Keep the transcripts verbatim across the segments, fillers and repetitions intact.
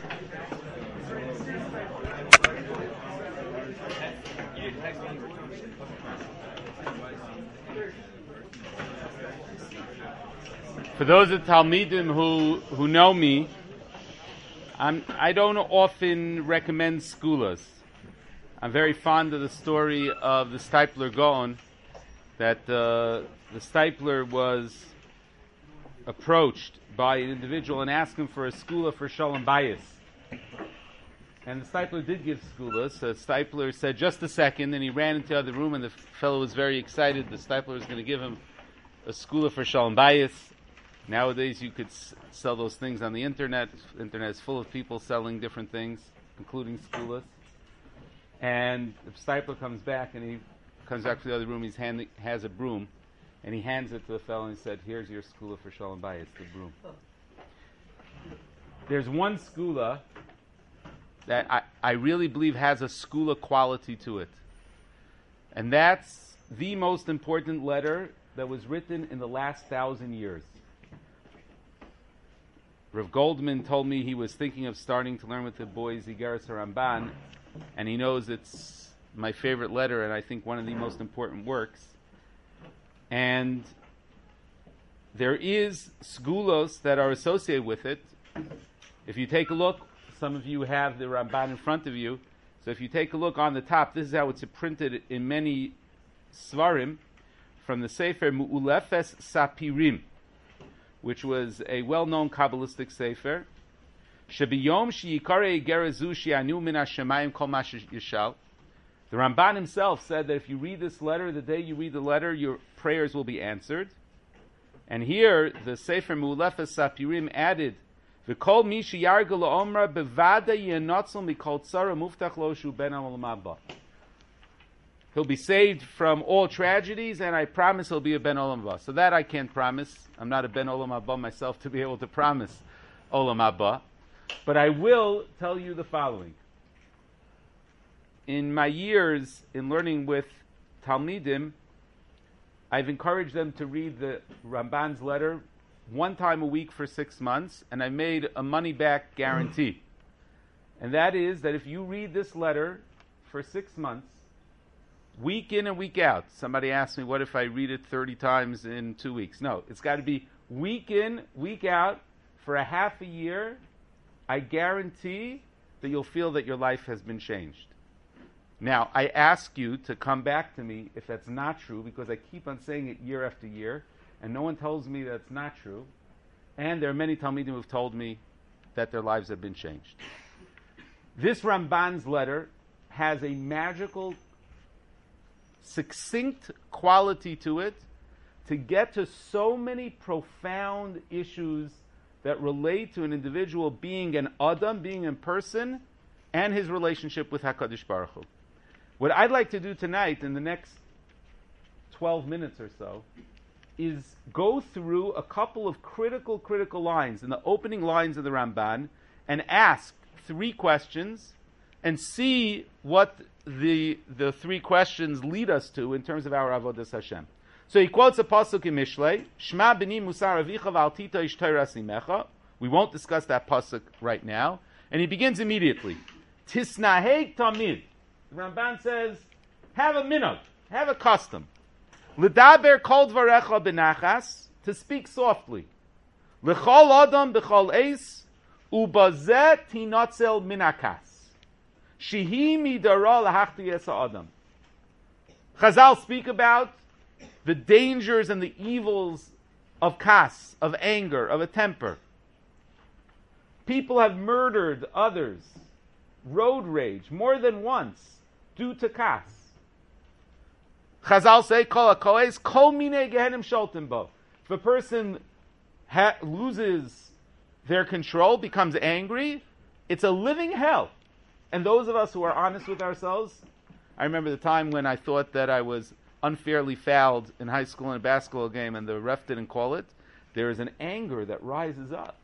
For those of Talmidim who, who know me, I'm, I don't often recommend skulas. I'm very fond of the story of the Steipler Gaon, that uh, the Steipler was approached by an individual and asked him for a skula for Shalom Bayis. And the Steipler did give skulas. So the Steipler said, just a second, and he ran into the other room, and the fellow was very excited. The Steipler was going to give him a skula for Shalom Bayis. Nowadays, you could s- sell those things on the internet. The internet is full of people selling different things, including skulas. And the Steipler comes back, and he comes back to the other room. He has a broom, and he hands it to the fellow, and he said, here's your skula for Shalom Bayis, the broom. There's one skula that I, I really believe has a skula quality to it. And that's the most important letter that was written in the last thousand years. Rav Goldman told me he was thinking of starting to learn with the boys Igeres HaRamban, and he knows it's my favorite letter and I think one of the most important works. And there is skulos that are associated with it. If you take a look, some of you have the Ramban in front of you, so if you take a look on the top, this is how it's printed in many svarim from the Sefer Mu'ulefes Sapirim, which was a well-known Kabbalistic sefer. Shebiyom sheyikare gerezu she'anu min hashemayim kol ma yishal. The Ramban himself said that if you read this letter, the day you read the letter, your prayers will be answered. And here, the Sefer Mu'ulefes Sapirim added, V'kol mi sheyargel la'omra bevada yenotzel mikol tzara muftach lo shu ben olam haba. He'll be saved from all tragedies, and I promise he'll be a Ben Olam Haba. So that I can't promise. I'm not a Ben Olam Haba myself to be able to promise Olam Haba. But I will tell you the following. In my years in learning with Talmidim, I've encouraged them to read the Ramban's letter one time a week for six months, and I made a money-back guarantee. And that is that if you read this letter for six months, week in and week out. Somebody asked me, what if I read it thirty times in two weeks? No, it's got to be week in, week out, for a half a year. I guarantee that you'll feel that your life has been changed. Now, I ask you to come back to me if that's not true, because I keep on saying it year after year, and no one tells me that's not true. And there are many Talmidim who have told me that their lives have been changed. This Ramban's letter has a magical, succinct quality to it to get to so many profound issues that relate to an individual being an Adam, being a person, and his relationship with HaKadosh Baruch Hu. What I'd like to do tonight, in the next twelve minutes or so, is go through a couple of critical, critical lines in the opening lines of the Ramban and ask three questions and see what the the three questions lead us to in terms of our avodas Hashem. So he quotes a pasuk in Mishlei, Shema b'ni musar avicha v'al tita ish teiras imecha. We won't discuss that pasuk right now. And he begins immediately. Tisnaheg tamid. The Ramban says, have a minhag, have a custom. L'daber kol dvarecha b'nachas, to speak softly. L'chol adam b'chol eis, ubazeh tinotzel minakas. Shehi midara lahachti yesa adam. Chazal speak about the dangers and the evils of kas, of anger, of a temper. People have murdered others, road rage, more than once, due to kas. Chazal say, kol hakoes, kol minei gehenim sholtim bo. If a person ha- loses their control, becomes angry, it's a living hell. And those of us who are honest with ourselves, I remember the time when I thought that I was unfairly fouled in high school in a basketball game and the ref didn't call it. There is an anger that rises up.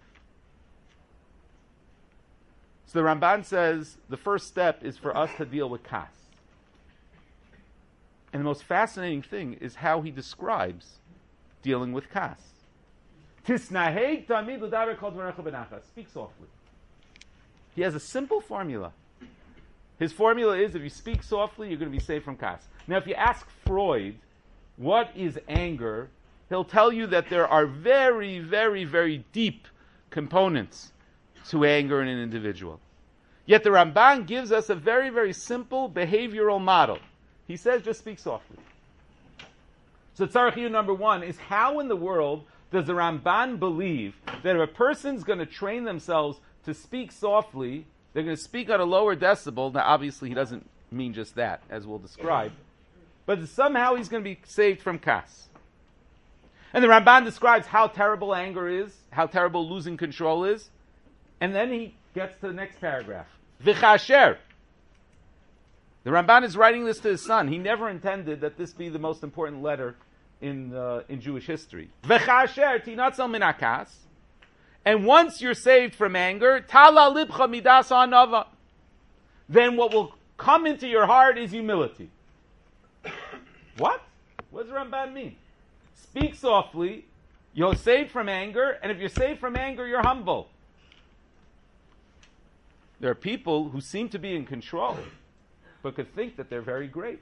So the Ramban says the first step is for us to deal with kas. And the most fascinating thing is how he describes dealing with kas. Tisnaheg tamid l'daber kol dvarecha b'nachas. Speak softly. He has a simple formula. His formula is, if you speak softly, you're going to be saved from kas. Now, if you ask Freud, what is anger? He'll tell you that there are very, very, very deep components to anger in an individual. Yet the Ramban gives us a very, very simple behavioral model. He says, just speak softly. So tzarech iyun number one is, how in the world does the Ramban believe that if a person's going to train themselves to speak softly, they're going to speak at a lower decibel? Now, obviously, he doesn't mean just that, as we'll describe. But somehow he's going to be saved from kas. And the Ramban describes how terrible anger is, how terrible losing control is. And then he gets to the next paragraph. V'chasher. The Ramban is writing this to his son. He never intended that this be the most important letter in uh, in Jewish history. V'chasher tinatzel min hakas. And once you're saved from anger, tala libcha midas ha'anava. Then what will come into your heart is humility. What? What does the Ramban mean? Speak softly, you're saved from anger, and if you're saved from anger, you're humble. There are people who seem to be in control, but could think that they're very great.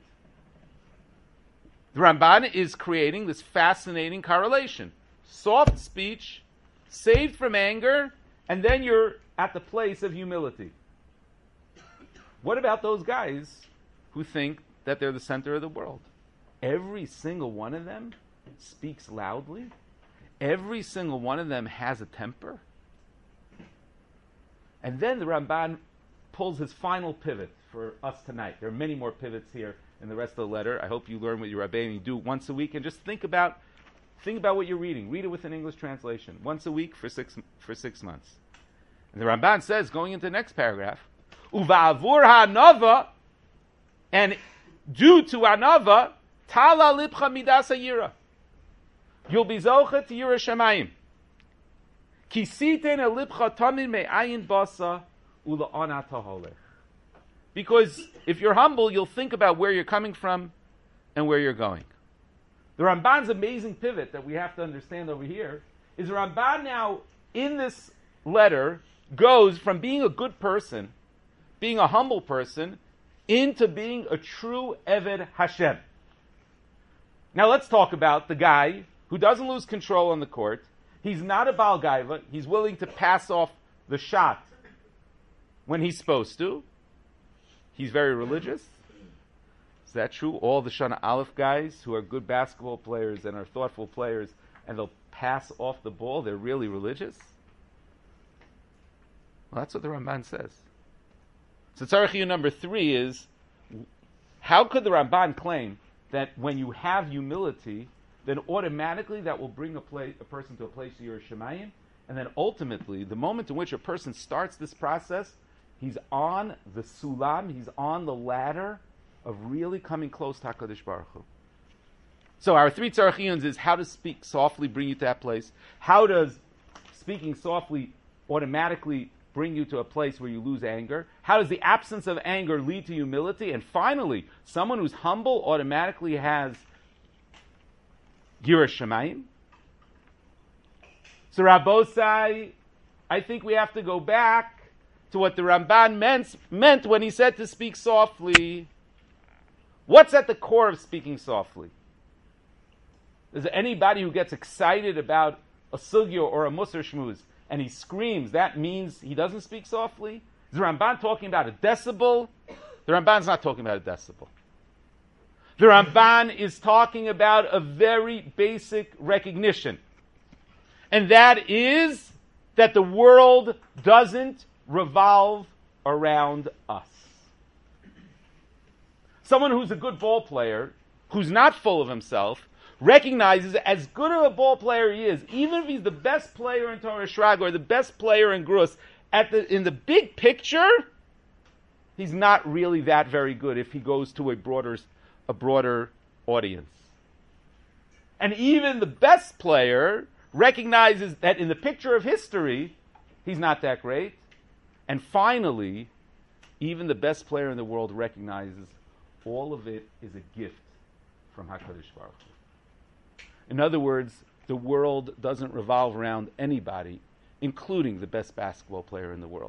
The Ramban is creating this fascinating correlation. Soft speech, saved from anger, and then you're at the place of humility. What about those guys who think that they're the center of the world? Every single one of them speaks loudly. Every single one of them has a temper. And then the Ramban pulls his final pivot for us tonight. There are many more pivots here in the rest of the letter. I hope you learn what your Rabbeinu, you do it once a week, and just think about think about what you're reading. Read it with an English translation once a week for six for six months. And the Ramban says, going into the next paragraph, Uva'avur ha'anava, and due to anava, tala libcha midas hayira. You'll be zocha to Yira Shamayim. Kisiten elibcha tamid me'ayin basa ula'ana taholech. Because if you're humble, you'll think about where you're coming from and where you're going. The Ramban's amazing pivot that we have to understand over here is the Ramban now, in this letter, goes from being a good person, being a humble person, into being a true Eved Hashem. Now let's talk about the guy who doesn't lose control on the court. He's not a Baal Gaiva. He's willing to pass off the shot when he's supposed to. He's very religious. Is that true? All the Shana Aleph guys who are good basketball players and are thoughtful players, and they'll pass off the ball, they're really religious? Well, that's what the Ramban says. So tzarech iyun number three is, how could the Ramban claim that when you have humility, then automatically that will bring a, place, a person to a place of Yirah Shamayim, and then ultimately, the moment in which a person starts this process, he's on the sulam, he's on the ladder of really coming close to HaKadosh Baruch Hu. So our three tzarech iyuns is, how does speak softly bring you to that place? How does speaking softly automatically bring you to a place where you lose anger? How does the absence of anger lead to humility? And finally, someone who's humble automatically has Yirah Shamayim. So Rabbosai, I think we have to go back to what the Ramban meant, meant when he said to speak softly. What's at the core of speaking softly? Is there anybody who gets excited about a sugya or a musar shmuz and he screams, that means he doesn't speak softly? Is the Ramban talking about a decibel? The Ramban's not talking about a decibel. The Ramban is talking about a very basic recognition. And that is that the world doesn't revolve around us. Someone who's a good ball player, who's not full of himself, recognizes as good of a ball player he is, even if he's the best player in Torah Shrag or the best player in Grus, at the, in the big picture, he's not really that very good if he goes to a broader, a broader audience. And even the best player recognizes that in the picture of history, he's not that great. And finally, even the best player in the world recognizes all of it is a gift from HaKadosh Baruch Hu. In other words, the world doesn't revolve around anybody, including the best basketball player in the world.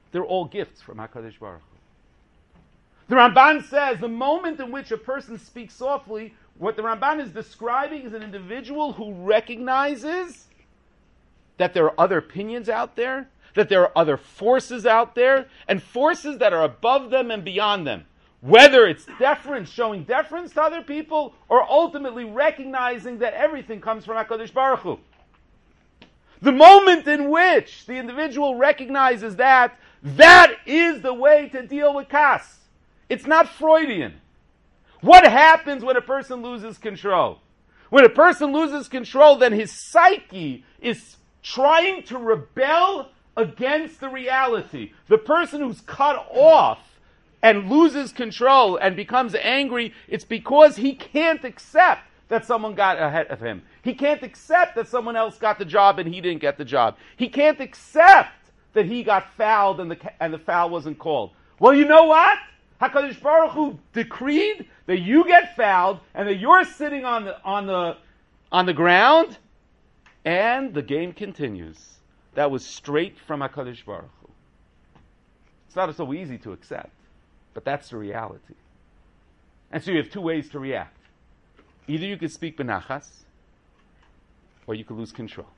They're all gifts from HaKadosh Baruch Hu. The Ramban says the moment in which a person speaks softly, what the Ramban is describing is an individual who recognizes that there are other opinions out there, that there are other forces out there, and forces that are above them and beyond them. Whether it's deference, showing deference to other people, or ultimately recognizing that everything comes from HaKadosh Baruch Hu. The moment in which the individual recognizes that, that is the way to deal with kas. It's not Freudian. What happens when a person loses control? When a person loses control, then his psyche is trying to rebel against the reality. The person who's cut off and loses control and becomes angry, it's because he can't accept that someone got ahead of him. He can't accept that someone else got the job and he didn't get the job. He can't accept that he got fouled and the and the foul wasn't called. Well, you know what? HaKadosh Baruch Hu decreed that you get fouled and that you're sitting on the on the on the ground, and the game continues. That was straight from HaKadosh Baruch Hu. It's not so easy to accept, but that's the reality. And so you have two ways to react. Either you could speak benachas, or you could lose control.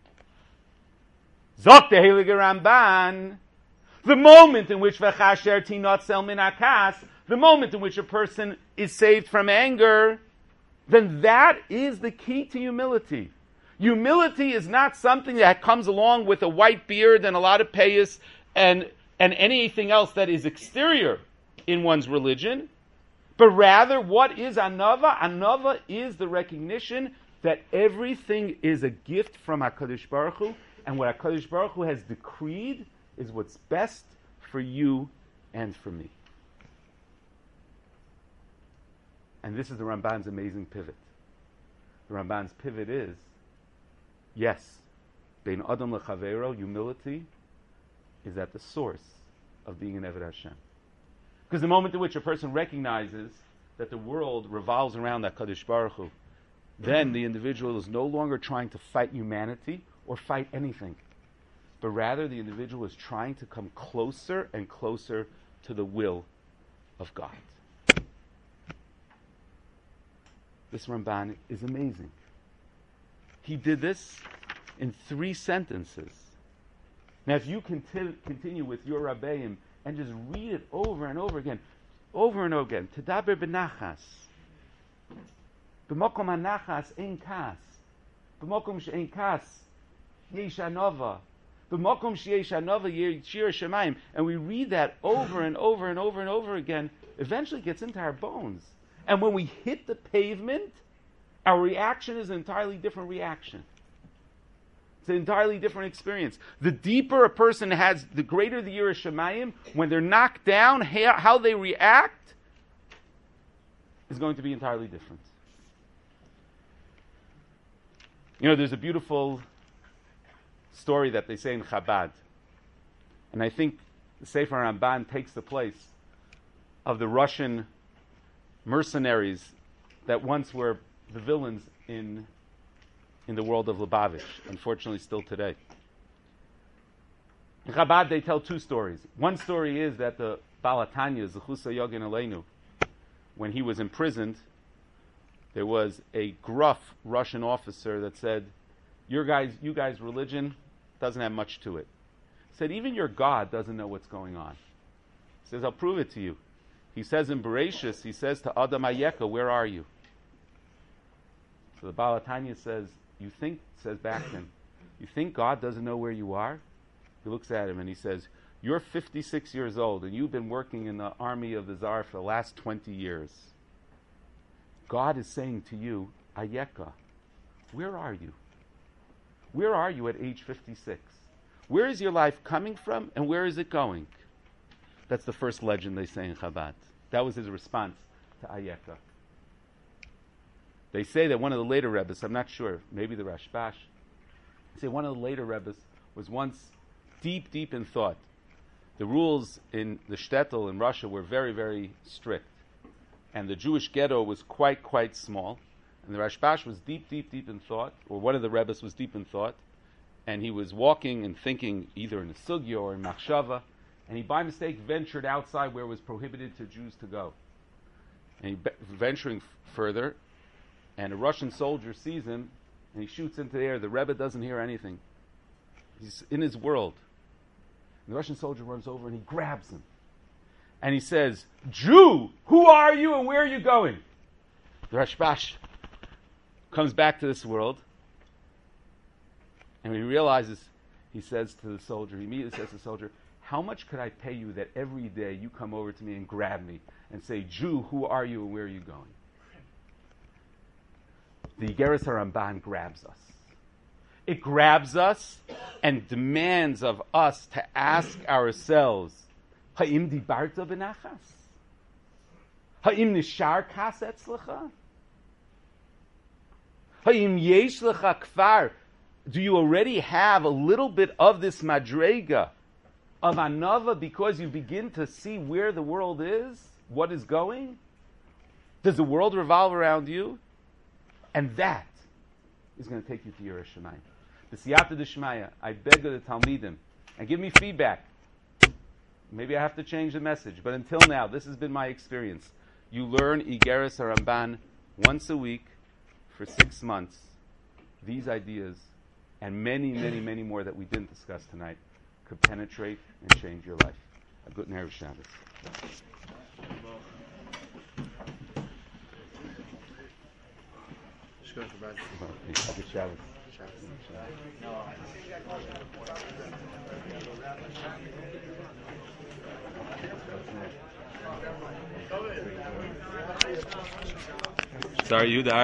Zok the Heilige Ramban, the moment in which v'chasher tinotzel min hakas, the moment in which a person is saved from anger, then that is the key to humility. Humility is not something that comes along with a white beard and a lot of payas and, and anything else that is exterior in one's religion, but rather what is anava? Anava is the recognition that everything is a gift from HaKadosh Baruch Hu, and what HaKadosh Baruch Hu has decreed is what's best for you and for me. And this is the Ramban's amazing pivot. The Ramban's pivot is, yes, Bein Adam Lechavero, humility is at the source of being an Eved Hashem. Because the moment in which a person recognizes that the world revolves around that Kadosh Baruch Hu, then the individual is no longer trying to fight humanity or fight anything, but rather the individual is trying to come closer and closer to the will of God. This Ramban is amazing. He did this in three sentences. Now, if you conti- continue with your Rabbeim and just read it over and over again, over and over again, Tedaber benachas, b'mokom hanachas ein kas, b'mokom she'ein kas yesh anova, b'mokom sheyesh anova yishir shemayim, and we read that over and over and over and over again, eventually it gets into our bones. And when we hit the pavement, our reaction is an entirely different reaction. It's an entirely different experience. The deeper a person has, the greater the Yirah Shemayim, when they're knocked down, how they react is going to be entirely different. You know, there's a beautiful story that they say in Chabad. And I think the Sefer Ramban takes the place of the Russian mercenaries that once were the villains in in the world of Lubavitch, unfortunately still today. In Chabad they tell two stories. One story is that the Baal HaTanya, Zechusa Yogin Aleinu, when he was imprisoned, there was a gruff Russian officer that said, Your guys, you guys' religion doesn't have much to it. He said, even your God doesn't know what's going on. He says, I'll prove it to you. He says in Bereshis, he says to Adam Ayeka, where are you? So the Baal HaTanya says, you think, says back to him, you think God doesn't know where you are? He looks at him and he says, you're fifty-six years old and you've been working in the army of the Tsar for the last twenty years. God is saying to you, Ayeka, where are you? Where are you at age fifty-six? Where is your life coming from and where is it going? That's the first legend they say in Chabad. That was his response to Ayeka. They say that one of the later Rebbes, I'm not sure, maybe the Rashbash, they say one of the later Rebbes was once deep, deep in thought. The rules in the shtetl in Russia were very, very strict. And the Jewish ghetto was quite, quite small. And the Rashbash was deep, deep, deep in thought, or one of the Rebbes was deep in thought. And he was walking and thinking either in a sugya or in machshava. and he by mistake ventured outside where it was prohibited to Jews to go. And he be- venturing f- further, and a Russian soldier sees him, and he shoots into the air. The Rebbe doesn't hear anything. He's in his world. And the Russian soldier runs over and he grabs him. And he says, Jew, who are you and where are you going? The Rashbash comes back to this world, and he realizes, he says to the soldier, he immediately says to the soldier, how much could I pay you that every day you come over to me and grab me and say, Jew, who are you and where are you going? The Igeres HaRamban grabs us. It grabs us and demands of us to ask ourselves, Ha'im dibarta b'nachas? Ha'im nishar kas etzlecha? Ha'im yesh lecha kfar? Do you already have a little bit of this madrega of anava because you begin to see where the world is, what is going? Does the world revolve around you? And that is going to take you to Yiras Shamayim. The Siyata D'Shmaya, I beg of the Talmidim, and give me feedback. Maybe I have to change the message, but until now, this has been my experience. You learn Igeres HaRamban once a week for six months. These ideas, and many, many, many more that we didn't discuss tonight, could penetrate and change your life. A good Erev Shabbos. Good Shabbos. Sorry, you.